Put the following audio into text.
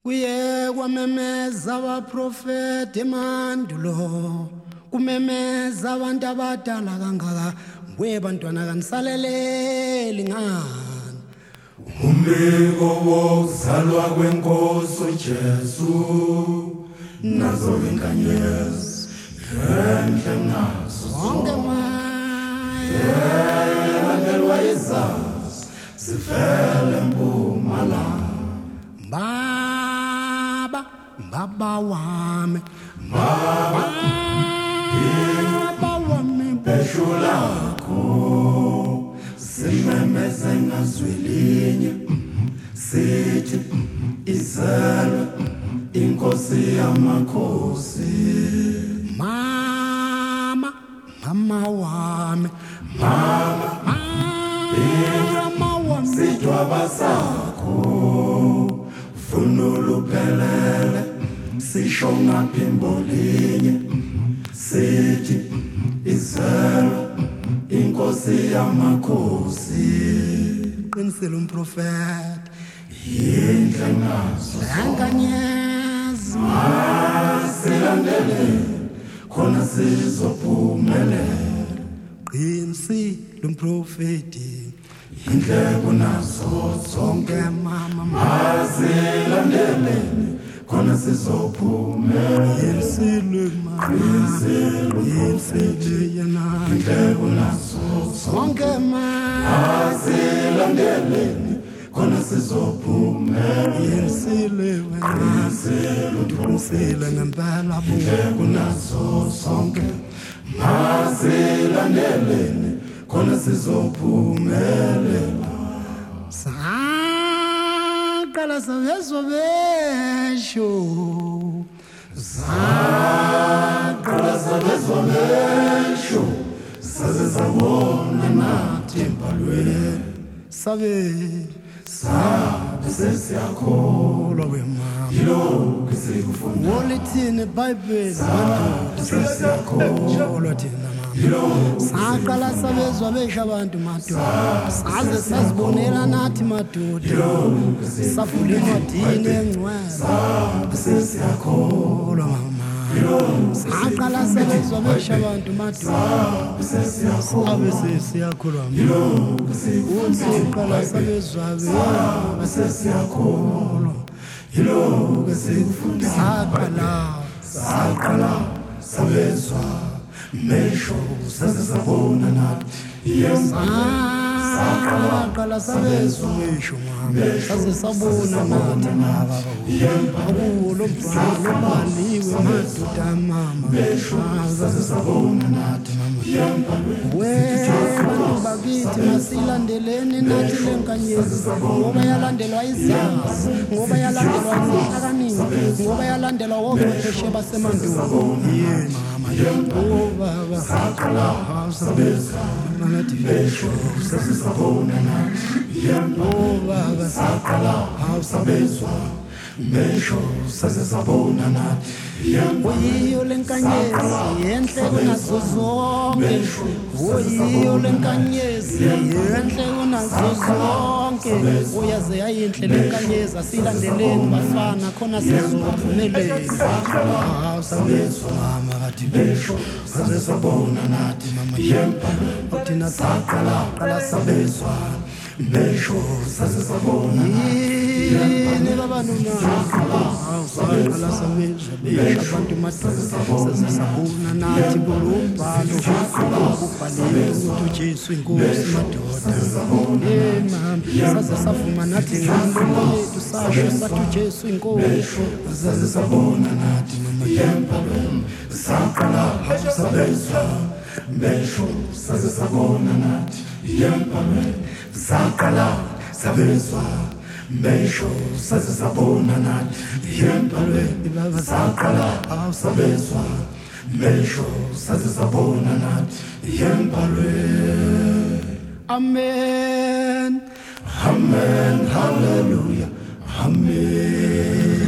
Kuye kwamemeza abaprofeti emandulo kumemeza abantu abadala kangaka mwe bantwana kanisaleleli ngani umbiko wokuzalwa kwenkosi uJesu nazo inkanyezi enhle nazo zonke landelwa izazi sifele mpumalanga Baba wami beshulakho simemeze ngazwilinye sithi izalwe inkosi yamakhosi mama wami sidwaba sakho funulu pelele sisho ngaphimbolinye sithi izalwe inkosi yamakhosi qinisele umprofeti yindle ngazo anganyezi silandele khona sizophumelela qinisele umprofeti indleko nazo zonke mama mazilandele khona sizophumelela qinisele yena indleko nazo zonke mazilandele khona sizophumelela qinisele wena qinisele ngempela indleko nazo zonke mazilandele khona sizophumelela saqala savezwa besho saqala savezwa besho saze sabona nathi empalweni sabe sesiyakholwa wemama yilokhu sikufunda wolithini iBhayibheli madoda sesiyakholwa thina saqala sabezwa besha abantu madoda saze sazibonela nathi madoda safunda encwadini engcwele sesiyakholwa mama saqala sabezwa besha abantu madoda sabe sesiyakholwa uqala sabezwa sesiyakholwa yilokhu sikufunda saqala sabezwa mesho sasesabona nathi saqala sabezwa mesho mama sasesabona nathi akulo mbhalo baliwe madoda mama sasesabona nathi bantu bakithi masilandeleni nathi lenkanyezi ngoba yalandelwa izazi ngoba yalandelwa ihlakaniphi ngoba yalandelwa wochwepheshe basemandulo mama baba saqala sabezwa nathi mesho sasesabona nathi baba saqala sabezwa mesho sasesabona nathi Oyiyo lenkanyezi yenhle kunazo zonke Oyiyo lenkanyezi yenhle kunazo zonke Uyaze yayinhle lenkanyezi asilandeleni bafana khona sizophumelela sabezwa mama bathi mesho sasesabona nathi mama uthina saqala sabezwa mesho sasesabona yini babantu saqala sabezwa besha abantu madoda sasesabona nathi kulombhalo kubhaliwe ukuthi uJesu inkosi madoda mama sasesavuma nathi ngalo lethu sasho sathi uJesu inkosi sasesabona nathi mama saqala sabezwa mesho sasesabona nathi saqala sabezwa mesho sasesabona nathi saqala sabezwa mesho sasesabona nathi amen amen hallelujah amen